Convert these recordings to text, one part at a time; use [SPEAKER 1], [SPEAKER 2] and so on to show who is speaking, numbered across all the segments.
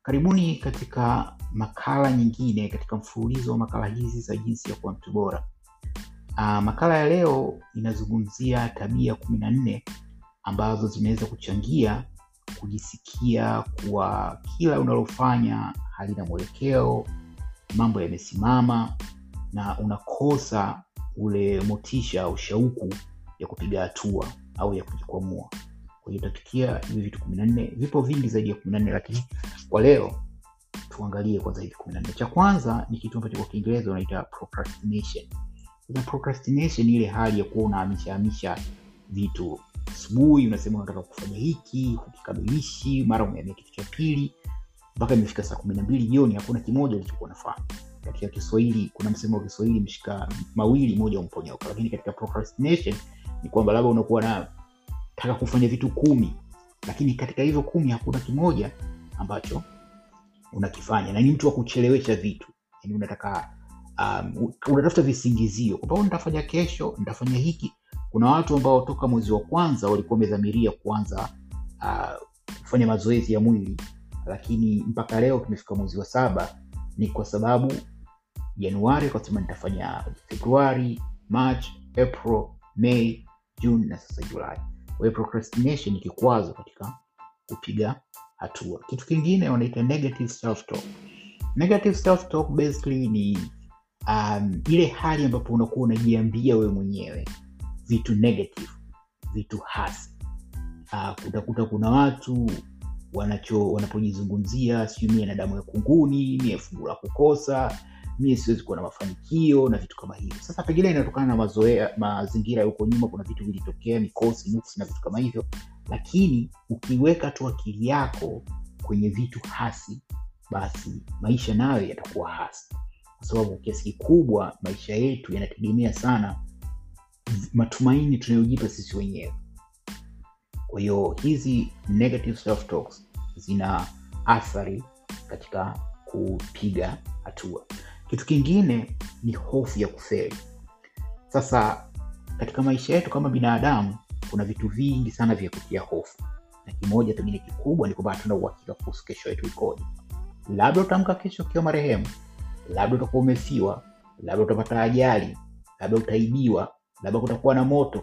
[SPEAKER 1] Karibuni katika makala nyingine katika mfululizo wa makala hizi za jinsi ya kuwa mtu bora. Makala ya leo inazungumzia tabia 14 ambazo zinaweza kuchangia kujisikia kuwa kila unalofanya halina mwelekeo, mambo yamesimama na unakosa ule motisha au shauku ya kupiga hatua au ya kujikwamua. Kwa hiyo tutafikia hivi vitu 14, vipo vingi zaidi ya 14, lakini kwa leo tuangalie kwanza hivi 14. Cha kwanza ni kitu ambacho kwa Kiingereza wanaita procrastination. Na procrastination ni ile hali ya kuwa unahamisha vitu. Asubuhi unasema unataka kufanya hiki, ukikamilishi, mara umehamia kitu cha pili, mpaka imefika saa 12 jioni hakuna kimoja ulichokuwa unafanya. Katika Kiswahili kuna msemo wa Kiswahili, mshika mawili moja umponyoka. Lakini katika procrastination ni kwamba labda unakuwa nataka kufanya vitu 10, lakini katika hivyo 10 hakuna kimoja ambacho unakifanya, na ni mtu wa kuchelewesha vitu. Yaani unataka unatafuta visingizio kwamba nitafanya kesho, nitafanya hiki. Kuna watu ambao toka mwezi wa kwanza walikuwa wamedhamiria kuanza kufanya mazoezi ya mwili, lakini mpaka leo tumefika mwezi wa 7. Ni kwa sababu Januari kwa sababu nitafanya Februari, March, April, May, June na sasa Julai. Kwa hiyo procrastination ni kikwazo katika kupiga hatua. Kitu kingine wanaita negative self-talk. Negative self-talk basically ni ile hali ambapo unakuwa unajiambia wewe mwenyewe vitu negative, vitu hasi. Utakuta kuna watu wanapojizungumzia, sio mimi na damu ya kunguni, mimi fungu la kukosa, mimi siwezi kuwa na mafanikio na vitu kama hivyo. Sasa pengine inatokana na mazoea, mazingira huko nyuma, kuna vitu vilitokea, mikosi, nuksi na vitu kama hivyo. Lakini ukiweka tu akili yako kwenye vitu hasi, basi maisha nayo yatakuwa hasi. Kwa sababu kiasi kikubwa maisha yetu yanategemea sana matumaini tunayojipa sisi wenyewe. Kwa hiyo hizi negative self-talks zina athari katika kupiga hatua. Kitu kingine ni hofu ya kufeli. Sasa katika maisha yetu kama binadamu kuna vitu vingi sana vya kutia hofu. Na kimoja pengine kikubwa ni kwamba hatuna uhakika kuhusu kesho yetu ikoje. Labda utaamka kesho ukiwa marehemu, labda utakuwa umefiwa, labda utapata ajali, labda utaibiwa, labda kutakuwa na moto.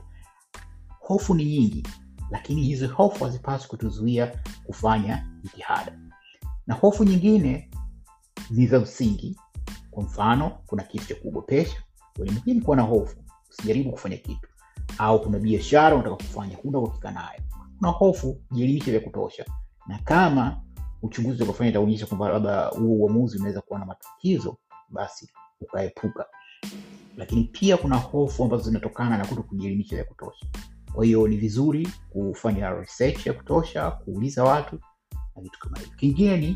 [SPEAKER 1] Hofu ni nyingi, lakini hizo hofu hazipaswi kutuzuia kufanya jitihada. Na hofu nyingine ni za msingi. Kwa mfano, kuna kitu cha kuogopesha, ni muhimu kuwa na hofu, usijaribu kufanya kitu. Au kuna biashara unataka kufanya, huna uhakika nayo, kuna hofu, jielimishe vya kutosha. Na kama uchunguzi ukafanya itaonyesha kwamba labda huo uamuzi unaweza kuwa na matatizo, basi ukaepuka. Lakini pia kuna hofu ambazo zinatokana na kutokujielimisha vya kutosha. Kwa hiyo ni vizuri kufanya research ya kutosha, kuuliza watu na vitu kama hivyo. Kingine ni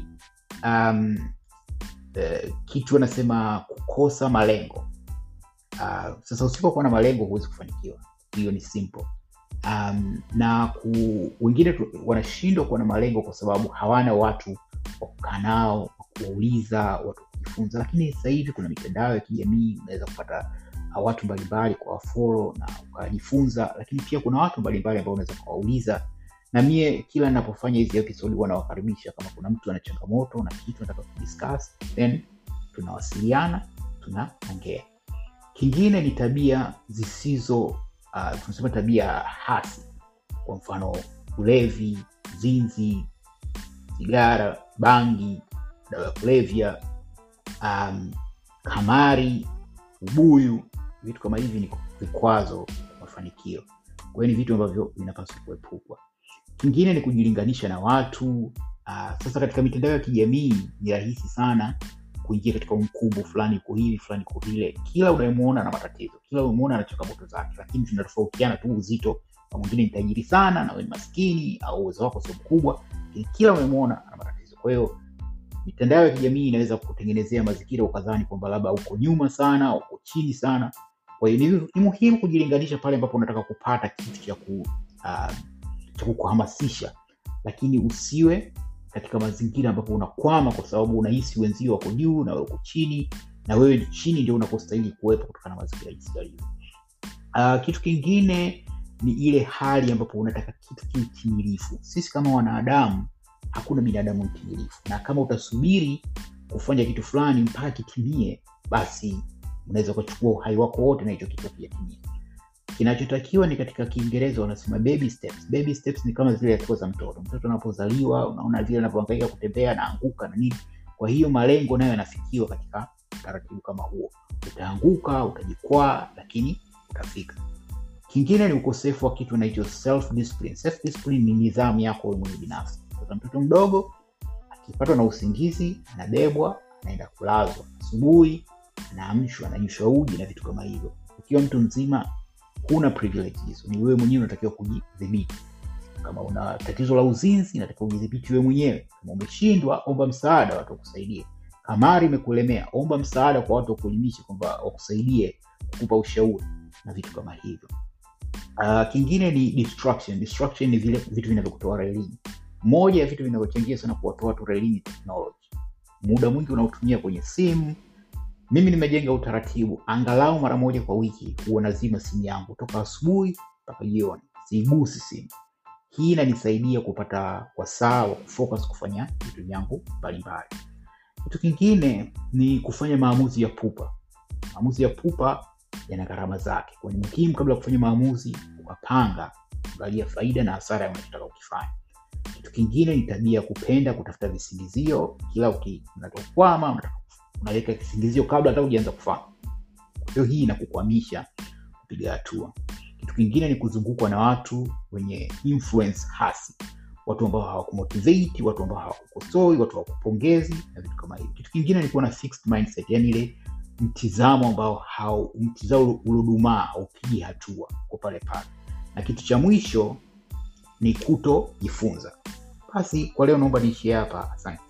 [SPEAKER 1] kitu wanasema kukosa malengo. Sasa usipokuwa na malengo huwezi kufanikiwa. Hiyo ni simple. Na wengine wanashindwa kuwa na malengo kwa sababu hawana watu wa kukaa nao, wa kuuliza, watu kujifunza. Lakini sasa hivi kuna mitandao ya kijamii, unaweza kupata watu mbalimbali kwa follow na ukajifunza. Lakini pia kuna watu mbalimbali ambao unaweza kuwauliza. Na mie kila ninapofanya hizi episode wanawakaribisha kama kuna mtu ana changamoto na kitu nataka kudiscuss, then tunawasiliana, tunaongea. Kingine ni tabia zisizo tunasema tabia hasi. Kwa mfano ulevi, zinzi, sigara, bangi, dawa ya kulevya, kamari, ubuyu. Vitu kama hivi ni vikwazo kwa mafanikio. Kwa hiyo ni vitu ambavyo vinapaswa kuepukwa. Kingine ni kujilinganisha na watu. Sasa katika mitandao ya kijamii ni rahisi sana kuingia katika mkumbo fulani uko hivi, fulani uko vile. Kila unayemuona na matatizo, kila unayemuona ana changamoto zake, lakini tunatofautiana tu uzito. Mwingine ni tajiri sana na wewe ni maskini, au uwezo wako sio mkubwa, lakini kila unayemuona ana matatizo. Kwa hiyo mitandao ya kijamii inaweza kukutengenezea mazingira ukadhani kwamba labda uko nyuma sana, uko chini sana. Kwa hiyo ni muhimu kujilinganisha pale ambapo unataka kupata kitu cha kukuhamasisha, lakini usiwe katika mazingira ambapo unakwama kwa sababu unahisi wenzio wako juu na wewe uko chini, na wewe chini ndio unakostahili kuwepo kutokana na mazingira jinsi yalivyo. Kitu kingine ni ile hali ambapo unataka kitu kitimilifu. Sisi kama wanadamu hakuna binadamu mtimilifu, na kama utasubiri kufanya kitu fulani mpaka kitimie, basi unaweza kuchukua uhai wako wote na hicho kitu kitimie. Kinachotakiwa ni katika Kiingereza wanasema baby steps. Baby steps ni kama zile hatua za mtoto. Mtoto anapozaliwa, unaona vile anapohangaika kutembea na anguka na nini. Kwa hiyo malengo nayo yanafikiwa katika taratibu kama huo. Utaanguka, utajikwaa, lakini utafika. Kingine ni ukosefu wa kitu kinaitwa self discipline. Self discipline ni nidhamu yako wewe mwenyewe binafsi. Kwa mtoto mdogo akipatwa na usingizi, anabebwa, anaenda kulazwa. Asubuhi anaamshwa, ananyeshwa uji na vitu kama hivyo. Ukiwa mtu mzima huna privilege hizo. Ni wewe mwenyewe unatakiwa kujidhibiti. Kama una tatizo la uzinzi, unatakiwa kujidhibiti wewe mwenyewe. Kama umeshindwa, omba msaada, watu wakusaidie. Kamari imekulemea, omba msaada kwa watu wakuelimishe kwamba wakusaidie, kukupa ushauri na vitu kama hivyo. Kingine ni distraction. Distraction ni vile vitu vinavyokutoa relini. Moja ya vitu vinavyochangia sana kuwatoa watu relini technology. Muda mwingi unaotumia kwenye simu. Mimi nimejenga utaratibu angalau mara moja kwa wiki huwa nazima simu yangu toka asubuhi mpaka jioni. Siigusi simu. Hii inanisaidia kupata wasaa wa kufocus kufanya vitu vyangu mbalimbali. Kitu kingine ni kufanya maamuzi ya pupa. Maamuzi ya pupa yana gharama zake. Kwa hiyo ni muhimu kabla ya kufanya maamuzi ukapanga, kuangalia faida na hasara ya unachotaka kukifanya. Kitu kingine ni tabia kupenda kutafuta visingizio. Kila unapokwama unaweka kisingizio kabla hata hujaanza kufanya. Kwa hiyo hii inakukwamisha kupiga hatua. Kitu kingine ni kuzungukwa na watu wenye influence hasi. Watu ambao hawakumotivate, watu ambao hawakukosoi, watu hawakupongezi na vitu kama hivyo. Kitu kingine ni kuwa na fixed mindset, yani ile mtizamo ambao mtizamo ulodumaa haupigi hatua kwa pale pale. Na kitu cha mwisho ni kutojifunza. Basi kwa leo naomba niishie hapa. Asante.